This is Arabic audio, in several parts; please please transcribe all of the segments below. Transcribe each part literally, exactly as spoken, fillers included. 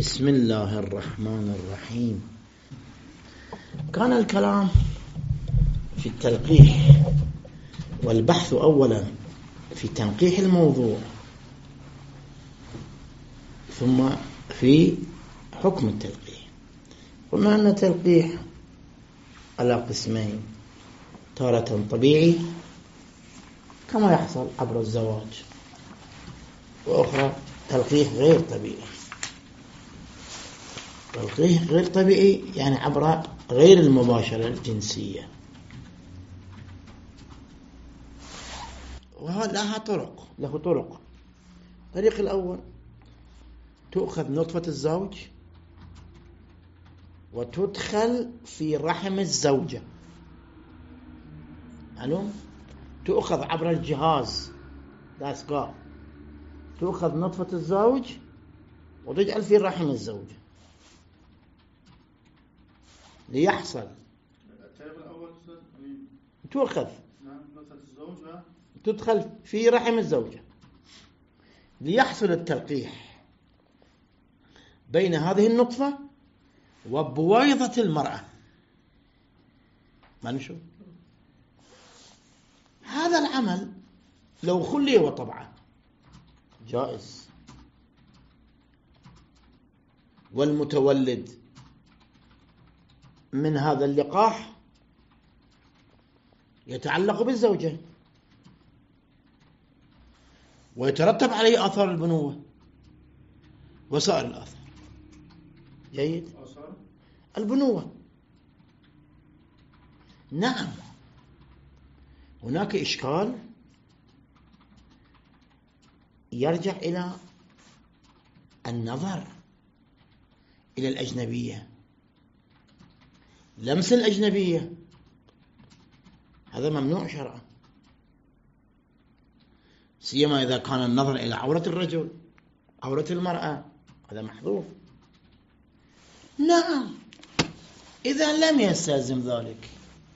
بسم الله الرحمن الرحيم. كان الكلام في التلقيح والبحث أولا في تنقيح الموضوع، ثم في حكم التلقيح. قلنا أن التلقيح على قسمين: تارة طبيعي كما يحصل عبر الزواج، وأخرى تلقيح غير طبيعي. تلقيح غير طبيعي يعني عبر غير المباشرة الجنسية، ولها طرق له طرق. الطريق الأول: تؤخذ نطفة الزوج وتدخل في رحم الزوجة. معلوم؟ تؤخذ عبر الجهاز لاسقاء، تؤخذ نطفة الزوج وتجعل في رحم الزوجة ليحصل الطريق الأول تؤخذ نطفة الزوج تدخل في رحم الزوجة ليحصل التلقيح بين هذه النطفة وبويضة المرأة. ما نشوف هذا العمل لو خلي وطبعا جائز، والمتولد من هذا اللقاح يتعلق بالزوجة ويترتب عليه آثار البنوة وسائر الآثار. جيد؟ البنوة نعم. هناك إشكال يرجع إلى النظر إلى الأجنبية، لمس الأجنبية هذا ممنوع شرعا، سيما إذا كان النظر إلى عورة الرجل عورة المرأة، هذا محظور. نعم إذا لم يستلزم ذلك،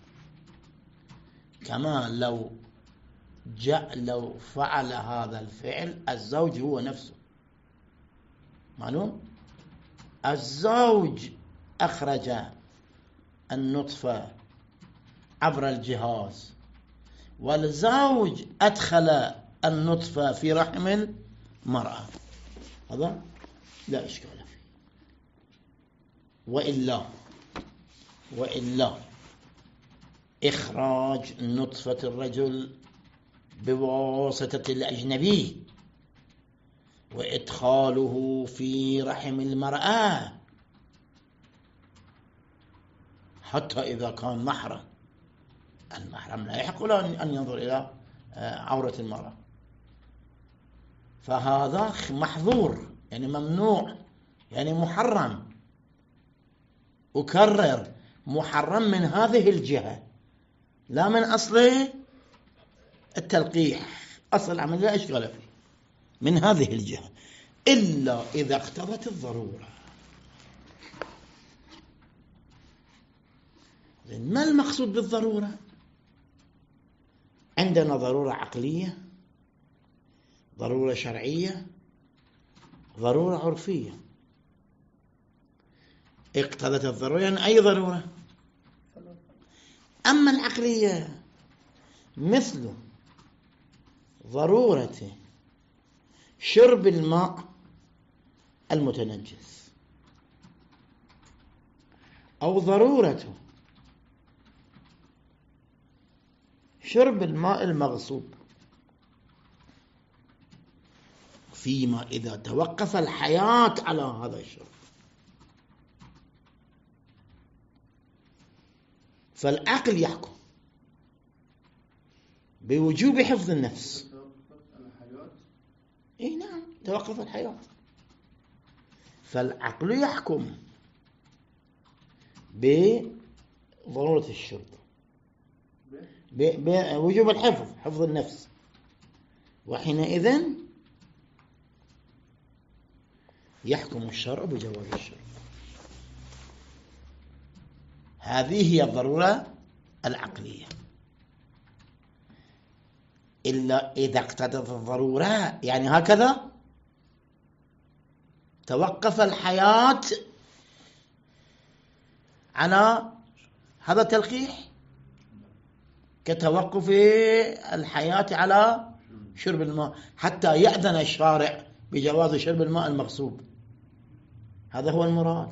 كما لو جاء لو فعل هذا الفعل الزوج هو نفسه. معلوم؟ الزوج أخرج النطفة عبر الجهاز، والزوج أدخل النطفة في رحم المرأة، هذا لا إشكال فيه. وإلا وإلا إخراج نطفة الرجل بواسطة الأجنبي وإدخاله في رحم المرأة حتى إذا كان محرم، المحرم لا يحق له أن ينظر إلى عورة المرأة، فهذا محظور يعني ممنوع يعني محرم. أكرر، محرم من هذه الجهة لا من أصل التلقيح، أصل العمل لا إشكال فيه، من هذه الجهة، إلا إذا اقتضت الضرورة. ما المقصود بالضرورة؟ عندنا ضرورة عقلية، ضرورة شرعية، ضرورة عرفية. اقتضت الضرورة يعني أي ضرورة. أما العقلية مثل ضرورة شرب الماء المتنجس، أو ضرورة شرب الماء المغصوب، فيما إذا توقف الحياة على هذا الشرب، فالعقل يحكم بوجوب حفظ النفس. اي نعم، توقف الحياة، فالعقل يحكم بضرورة الشرب، بوجوب الحفظ، حفظ النفس، وحينئذ يحكم الشرع بجواز الشرب. هذه هي الضرورة العقلية. إلا إذا اقتضت الضرورة يعني هكذا توقف الحياة على هذا تلقيح كتوقف الحياة على شرب الماء، حتى يأذن الشارع بجواز شرب الماء المغصوب. هذا هو المراد.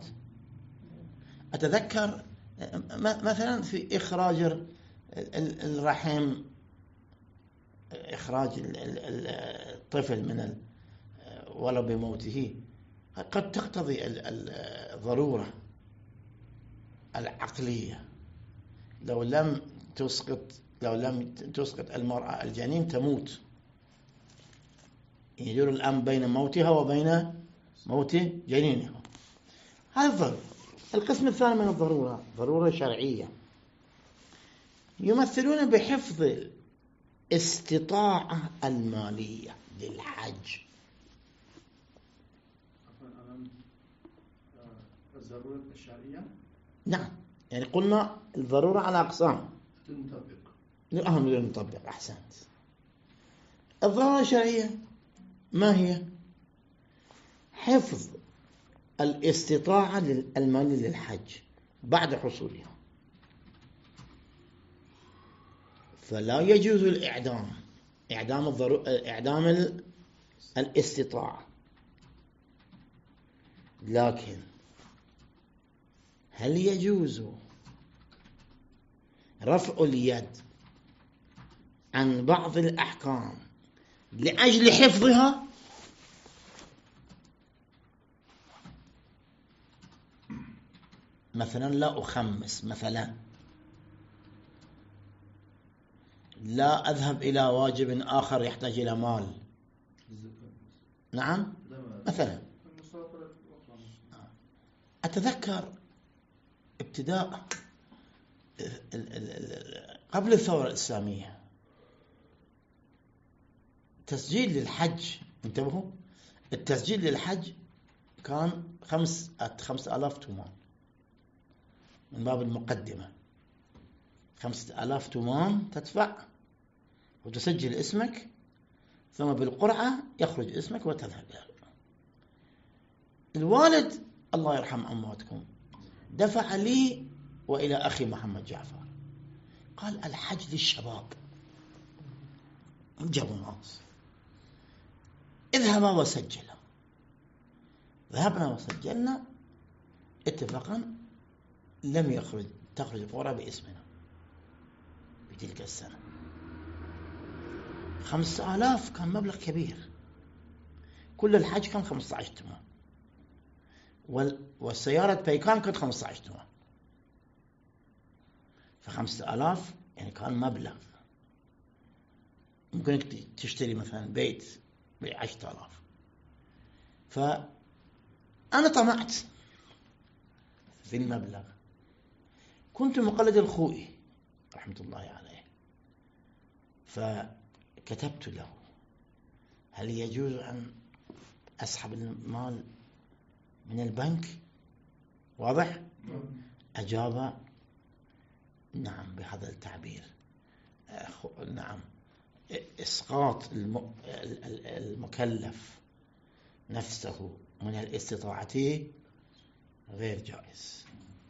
أتذكر مثلا في إخراج الرحم، إخراج الطفل من ولو بموته، قد تقتضي الضرورة العقلية. لو لم تسقط لو لم تسقط المرأة الجنين تموت، يدور الأمر بين موتها وبين موت جنينها. هذا الضرورة. القسم الثاني من الضرورة ضرورة شرعية، يمثلون بحفظ الاستطاعة المالية للحج. الضرورة الشرعية، نعم، يعني قلنا الضرورة على أقسام. المطبق أهم للمطبق. أحسنت. الضرورة الشرعية ما هي؟ حفظ الاستطاعة المالية للحج بعد حصولها، فلا يجوز الإعدام، إعدام الضرو... إعدام ال... الاستطاعة. لكن هل يجوز رفع اليد عن بعض الأحكام لأجل حفظها؟ مثلا لا أخمس، مثلا لا أذهب إلى واجب آخر يحتاج إلى مال. نعم، مثلا أتذكر ابتداء قبل الثورة الإسلامية تسجيل للحج، انتبهوا، التسجيل للحج كان خمس خمسة آلاف تومان من باب المقدمة. خمسة آلاف تومان تدفع وتسجل اسمك، ثم بالقرعة يخرج اسمك وتذهب. الوالد الله يرحم أمواتكم دفع لي وإلى أخي محمد جعفر، قال الحج للشباب، جابوا ناس، اذهبا وسجلا. ذهبنا وسجلنا، اتفاقا لم يخرج تخرج القرعة باسمنا في تلك السنة. خمسة آلاف كان مبلغ كبير، كل الحج كان خمسة عشر تومان، والسيارة بيكان كانت خمسة عشر تومان، فخمسة آلاف يعني كان مبلغ. ممكن تشتري مثلا بيت بعشرة آلاف. فأنا طمعت في المبلغ، كنت مقلد الخوئي رحمة الله عليه، فكتبت له هل يجوز أن أسحب المال من البنك؟ واضح؟ أجاب نعم بهذا التعبير، نعم، إسقاط المكلف نفسه من الاستطاعة غير جائز.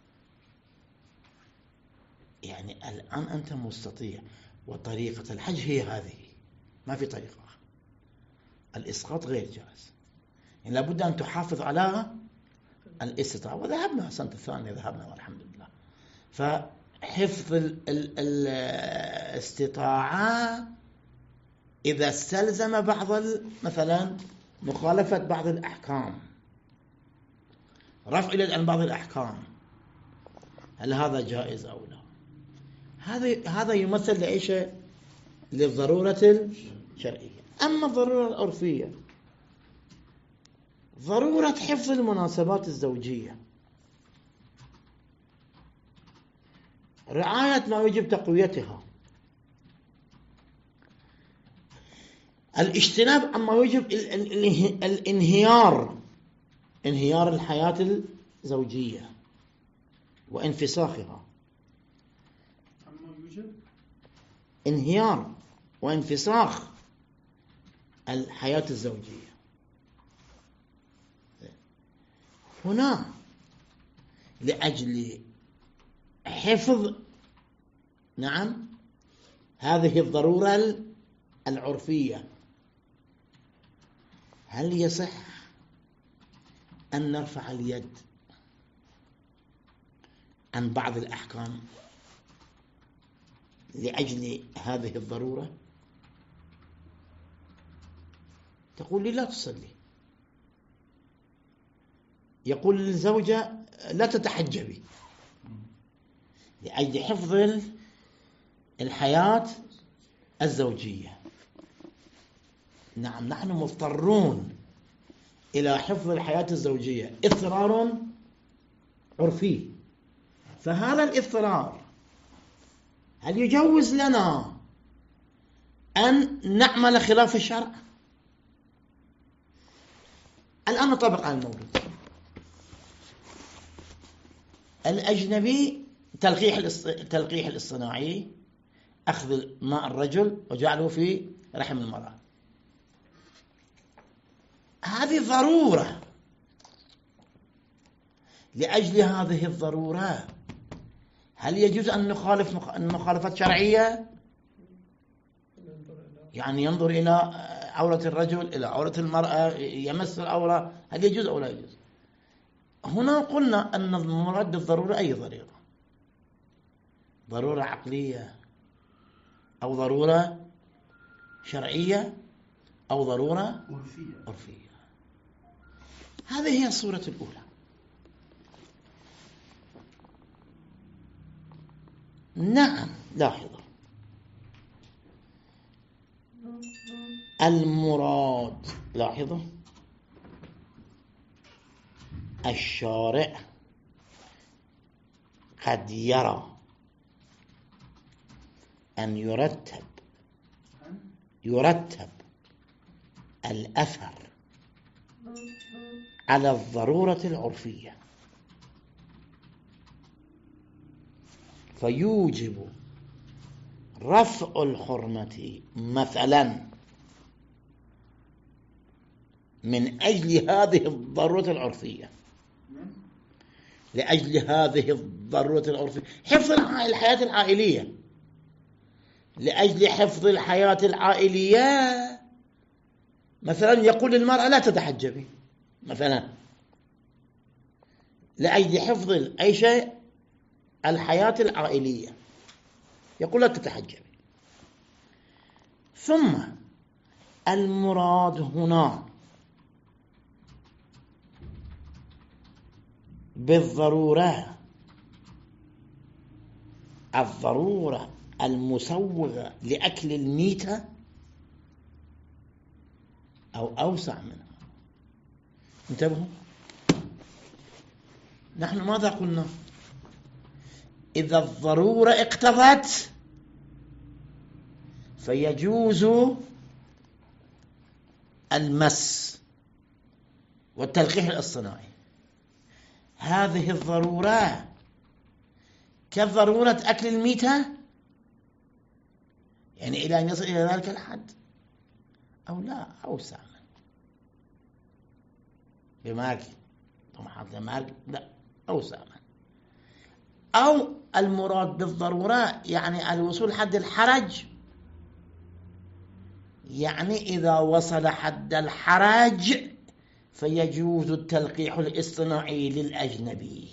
يعني الآن أنت مستطيع، وطريقة الحج هي هذه، ما في طريقة أخرى. الإسقاط غير جائز، يعني لابد أن تحافظ على الاستطاعة. وذهبنا سنة الثانية، ذهبنا والحمد لله. فحفظ الاستطاعة إذا استلزم بعض مثلا مخالفة بعض الأحكام، رفع اليد عن بعض الأحكام، هل هذا جائز أو لا؟ هذا هذا يمثل لإيش؟ للضرورة الشرعية. أما الضرورة العرفية، ضرورة حفظ المناسبات الزوجية، رعاية ما يجب تقويتها، الاجتناب عما يجب الانهيار، انهيار الحياة الزوجية وانفساخها. انهيار وانفساخ الحياة الزوجية. هنا لأجل حفظ نعم هذه الضرورة العرفية، هل يصح أن نرفع اليد عن بعض الأحكام لأجل هذه الضرورة؟ تقول لي لا تصلي، يقول للزوجة لا تتحجبي لأجل حفظ الحياة الزوجية. نعم نحن مضطرون إلى حفظ الحياة الزوجية، اضطرار عرفي، فهذا الاضطرار هل يجوز لنا أن نعمل خلاف الشرع؟ الآن نطبق على الموجود. الأجنبي تلقيح التلقيح الاصطناعي، أخذ ماء الرجل وجعله في رحم المرأة، هذه ضرورة. لأجل هذه الضرورة هل يجوز أن نخالف مخالفة شرعية؟ يعني ينظر إلى عورة الرجل إلى عورة المرأة، يمس العورة، هل يجوز أو لا يجوز؟ هنا قلنا أن المراد بالضرورة أي ضرورة، ضرورة عقلية أو ضرورة شرعية أو ضرورة عرفية. عرفية. هذه هي الصورة الأولى. نعم لاحظوا، المراد لاحظوا الشارع قد يرى أن يرتب يرتب الأثر على الضرورة العرفية، فيوجب رفع الحرمة مثلا من أجل هذه الضرورة العرفية، لأجل هذه الضرورة العرفية، حفظ الحياة العائلية، لأجل حفظ الحياة العائلية مثلا يقول للمرأة لا تتحجبي مثلا، لأجل حفظ أي شيء الحياة العائلية يقول لا تتحجبي. ثم المراد هنا بالضرورة الضرورة المسوغة لأكل الميتة أو أوسع منها. انتبهوا، نحن ماذا قلنا؟ إذا الضرورة اقتضت فيجوز المس والتلقيح الاصطناعي. هذه الضرورة كضرورة أكل الميتة، يعني إلى أن يصل إلى ذلك الحد، أو لا أوسع منه بماكي طمحات الماكي، لا أوسع منه. أو المراد بالضرورة يعني الوصول حد الحرج، يعني إذا وصل حد الحرج فيجوز التلقيح الاصطناعي للأجنبي.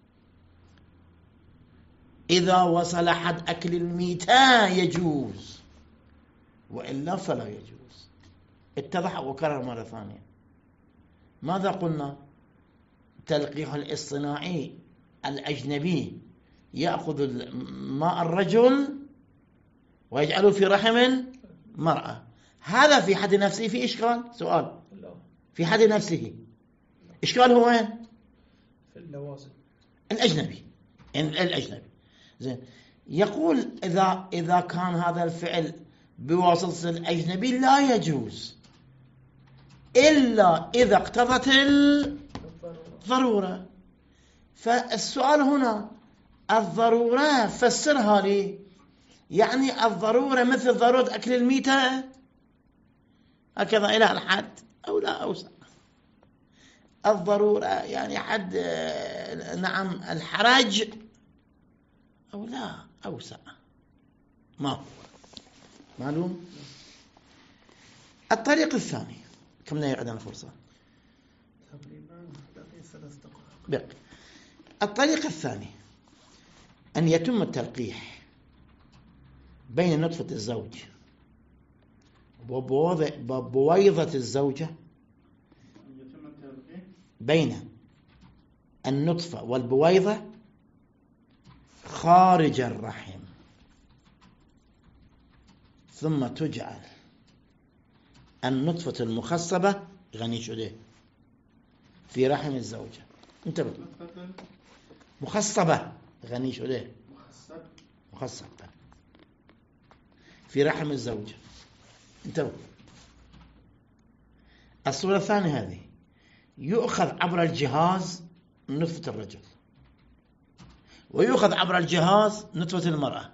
إذا وصل حد أكل الميتة يجوز، وإلا فلا يجوز. اتضح وكرر مرة ثانية. ماذا قلنا؟ تلقيح الاصطناعي الأجنبي يأخذ ماء الرجل ويجعله في رحم المرأة، هذا في حد نفسه في إشكال؟ سؤال، في حد نفسه إشكال هو وين؟ في اللوازم الأجنبي، يعني الأجنبي. زين، يقول إذا إذا كان هذا الفعل بواسطة الأجنبي لا يجوز إلا إذا اقتضت الضرورة. فالسؤال هنا الضرورة فسرها لي، يعني الضرورة مثل ضرورة أكل الميتة هكذا إلى الحد أو لا أوسع، الضرورة يعني حد نعم الحرج أو لا أوسع ما هو معلوم. الطريق الثاني كم لا يعدنا فرصة تقريبا ثلاث دقائق. بقى. الطريق الثاني أن يتم التلقيح بين نطفة الزوج وبويضة الزوجة، يتم التلقيح بين النطفة والبويضة خارج الرحم، ثم تجعل النطفة المخصبة غني شده في رحم الزوجة. انتبه، نطفة مخصبة غني شده مخصب مخصبة في رحم الزوجة. انتبه. الصورة الثانية هذه يؤخذ عبر الجهاز نطفة الرجل، ويؤخذ عبر الجهاز نطفة المرأة،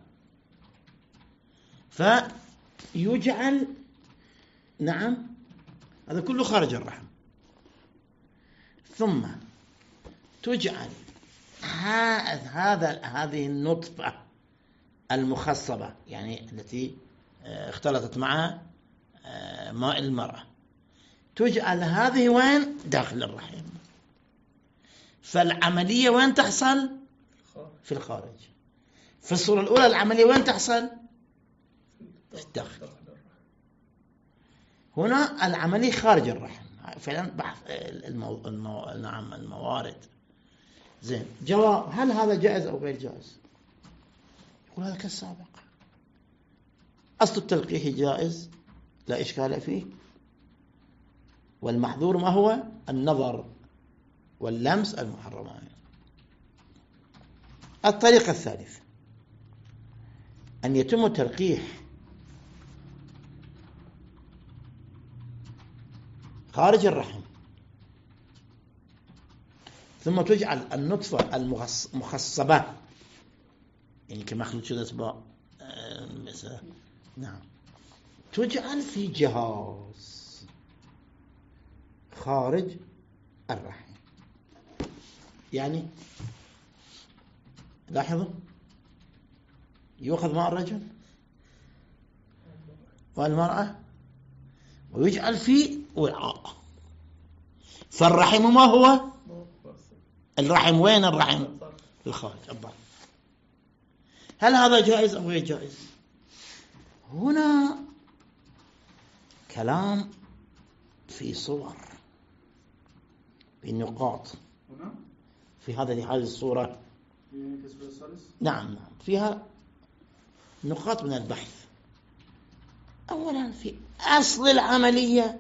فيجعل نعم هذا كله خارج الرحم، ثم تجعل هذا هذه النطفة المخصبة يعني التي اختلطت مع ماء المرأة، تجعل هذه وين؟ داخل الرحم. فالعملية وين تحصل؟ في الخارج. في الصورة الأولى العملية وين تحصل؟ في الداخل. هنا العملية خارج الرحم. فعلا بحث المو... المو... نعم الموارد. زين، جواب: هل هذا جائز أو غير جائز؟ يقول هذا كالسابق، أصل التلقيح جائز لا إشكال فيه، والمحظور ما هو؟ النظر واللمس المحرمان. الطريقة الثالثة أن يتم التلقيح خارج الرحم، ثم تجعل النطفة المخصبة يعني كما خلت شو اسمه نعم تجعل في جهاز خارج الرحم. يعني لاحظوا، يؤخذ ماء الرجل والمرأة ويجعل في وعاء. فالرحم ما هو؟ الرحم وين؟ الرحم في الخارج الظهر. هل هذا جائز أو غير جائز؟ هنا كلام في صور، في نقاط هنا في هذه هذه الصورة. في كسب الثالث نعم نعم فيها نقاط من البحث. أولا في أصل العملية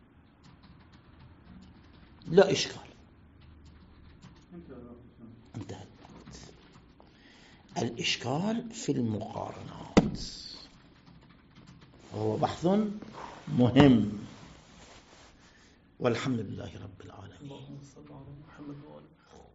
لا إشكال، انتهى. الإشكال في المقارنات، وهو بحث مهم، والحمد لله رب العالمين. اللهم صل على محمد وآله.